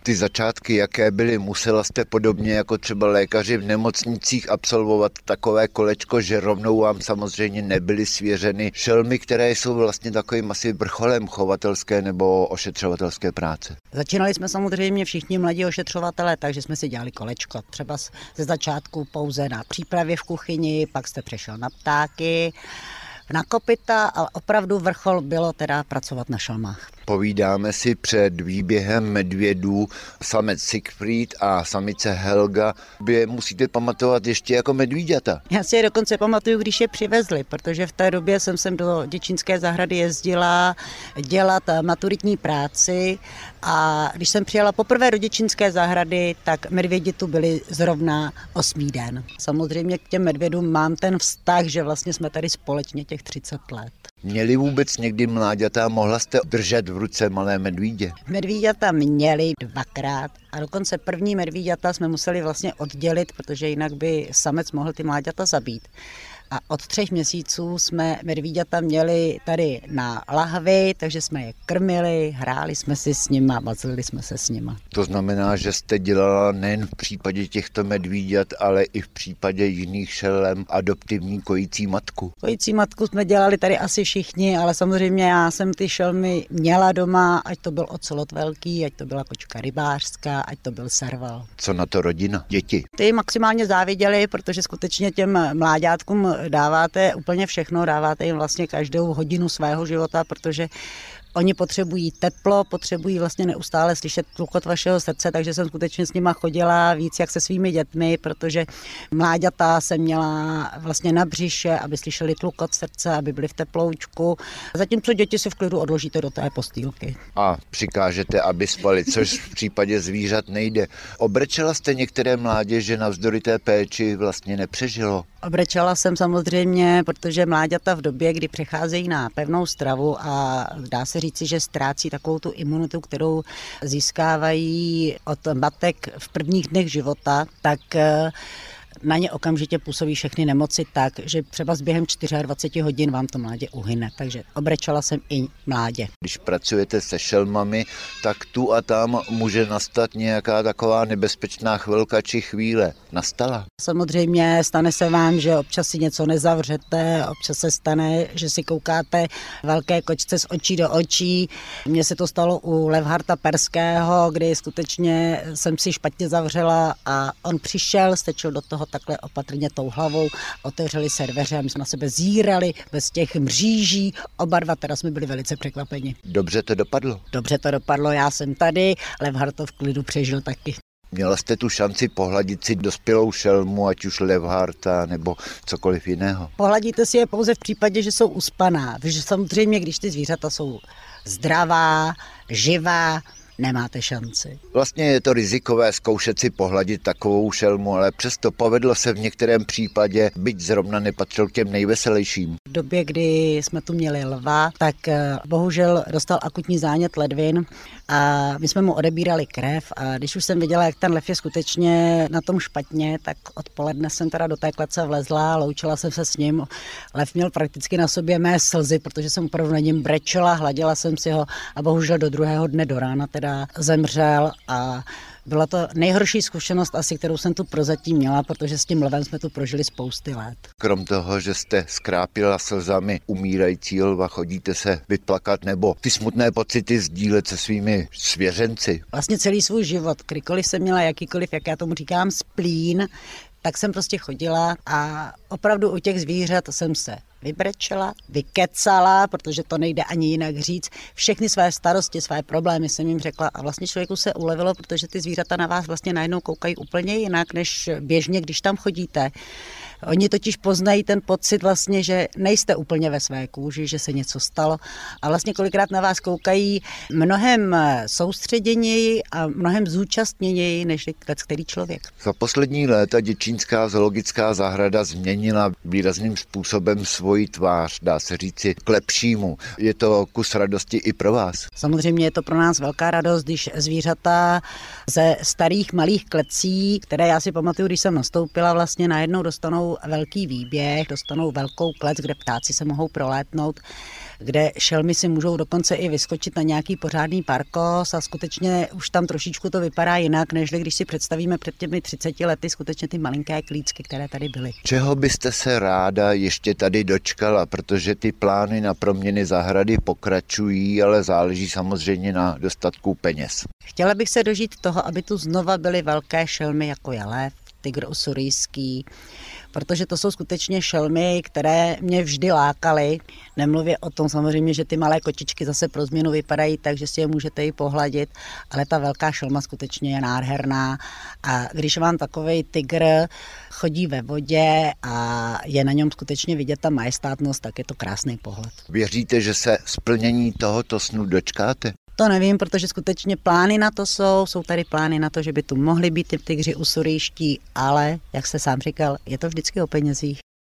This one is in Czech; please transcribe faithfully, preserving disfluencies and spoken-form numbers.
Ty začátky, jaké byly, musela jste podobně jako třeba lékaři v nemocnicích absolvovat takové kolečko, že rovnou vám samozřejmě nebyly svěřeny šelmy, které jsou vlastně takovým asi vrcholem chovatelské nebo ošetřovatelské práce. Začínali jsme samozřejmě všichni mladí ošetřovatelé, takže jsme si dělali kolečko. Třeba ze začátku pouze na přípravě v kuchyni, pak jste přešel na ptáky, na kopyta a opravdu vrchol bylo teda pracovat na šelmách. Povídáme si před výběhem medvědů. Samec Siegfried a samice Helga by musíte pamatovat ještě jako medvíďata. Já si je dokonce pamatuju, když je přivezli, protože v té době jsem sem do Děčínské zahrady jezdila dělat maturitní práci a když jsem přijela poprvé do Děčínské zahrady, tak medvědi tu byli zrovna osmý den. Samozřejmě k těm medvědům mám ten vztah, že vlastně jsme tady společně těch třicet let. Měli vůbec někdy mláďata, mohla jste držet v ruce malé medvídě? Medvíďata měli dvakrát a dokonce první medvíďata jsme museli vlastně oddělit, protože jinak by samec mohl ty mláďata zabít. A od třech měsíců jsme medvíďata měli tady na lahvi, takže jsme je krmili, hráli jsme si s nima, bavili jsme se s nima. To znamená, že jste dělala nejen v případě těchto medvíďat, ale i v případě jiných šelem adoptivní kojící matku. Kojící matku jsme dělali tady asi všichni, ale samozřejmě já jsem ty šelmy měla doma, ať to byl ocelot velký, ať to byla kočka rybářská, ať to byl serval. Co na to rodina, děti? Ty maximálně záviděli, protože skutečně těm mláďátkům dáváte úplně všechno, dáváte jim vlastně každou hodinu svého života, protože oni potřebují teplo, potřebují vlastně neustále slyšet tlukot vašeho srdce, takže jsem skutečně s nima chodila víc jak se svými dětmi, protože mláďata jsem měla vlastně na břiše, aby slyšeli tlukot srdce, aby byli v teploučku, zatímco děti si v klidu odložíte do té postýlky. A přikážete, aby spali, což v případě zvířat nejde. Obrečela jste některé mláděže navzdory té péči vlastně nepřežilo? Obrečela jsem samozřejmě, protože mláďata v době, kdy přecházejí na pevnou stravu a dá se říci, že ztrácí takovou tu imunitu, kterou získávají od matek v prvních dnech života, tak na ně okamžitě působí všechny nemoci tak, že třeba během dvacet čtyři hodin vám to mládě uhyne. Takže obrečela jsem i mládě. Když pracujete se šelmami, tak tu a tam může nastat nějaká taková nebezpečná chvilka či chvíle. Nastala? Samozřejmě stane se vám, že občas si něco nezavřete, občas se stane, že si koukáte velké kočce z očí do očí. Mně se to stalo u Levharta Perského, kdy skutečně jsem si špatně zavřela a on přišel, stečil do toho takhle opatrně tou hlavou, otevřeli se dveře a my jsme na sebe zírali bez těch mříží. Oba dva teda jsme byli velice překvapeni. Dobře to dopadlo? Dobře to dopadlo, já jsem tady, Levhart to v klidu přežil taky. Měla jste tu šanci pohladit si dospělou šelmu, ať už Levharta nebo cokoliv jiného? Pohladíte si je pouze v případě, že jsou uspaná. Protože samozřejmě, když ty zvířata jsou zdravá, živá, nemáte šanci. Vlastně je to rizikové zkoušet si pohladit takovou šelmu, ale přesto povedlo se v některém případě, byť zrovna nepatřil k těm nejveselějším. V době, kdy jsme tu měli lva, tak bohužel dostal akutní zánět ledvin a my jsme mu odebírali krev a když už jsem viděla, jak ten lev je skutečně na tom špatně, tak odpoledne jsem teda do té klece vlezla, loučila jsem se s ním. Lev měl prakticky na sobě mé slzy, protože jsem opravdu na něm brečela, hladila jsem si ho a bohužel do druhého dne do rána teda zemřel a byla to nejhorší zkušenost asi, kterou jsem tu prozatím měla, protože s tím lvem jsme tu prožili spousty let. Krom toho, že jste skrápila slzami umírající lva, chodíte se vyplakat nebo ty smutné pocity sdílet se svými svěřenci? Vlastně celý svůj život, kdykoliv jsem měla jakýkoliv, jak já tomu říkám, splín, tak jsem prostě chodila a opravdu u těch zvířat jsem se vybrečela, vykecala, protože to nejde ani jinak říct. Všechny své starosti, své problémy jsem jim řekla a vlastně člověku se ulevilo, protože ty zvířata na vás vlastně najednou koukají úplně jinak, než běžně, když tam chodíte. Oni totiž poznají ten pocit vlastně, že nejste úplně ve své kůži, že se něco stalo a vlastně kolikrát na vás koukají mnohem soustředěněji a mnohem zúčastněněji než který člověk. Za poslední léta Děčínská zoologická zahrada změnila výrazným způsobem svoji tvář, dá se říci, k lepšímu. Je to kus radosti i pro vás? Samozřejmě je to pro nás velká radost, když zvířata ze starých malých klecí, které já si pamatuju, když jsem nastoupila, vlastně najednou dostanou velký výběh, dostanou velkou klec, kde ptáci se mohou prolétnout. kde šelmy si můžou dokonce i vyskočit na nějaký pořádný parkos a skutečně už tam trošičku to vypadá jinak, než když si představíme před těmi třiceti lety skutečně ty malinké klícky, které tady byly. Čeho byste se ráda ještě tady dočkala, protože ty plány na proměny zahrady pokračují, ale záleží samozřejmě na dostatku peněz. Chtěla bych se dožít toho, aby tu znova byly velké šelmy, jako je lev, tygr usurijský, protože to jsou skutečně šelmy, které mě vždy lákaly. Nemluvě o tom samozřejmě, že ty malé kočičky zase pro změnu vypadají tak, že si je můžete i pohladit, ale ta velká šelma skutečně je nádherná. A když vám takovej tygr chodí ve vodě a je na něm skutečně vidět ta majestátnost, tak je to krásný pohled. Věříte, že se splnění tohoto snu dočkáte? To nevím, protože skutečně plány na to jsou, jsou tady plány na to, že by tu mohly být ty tygři usurijští, ale, jak se sám říkal, je to vždycky o penězích.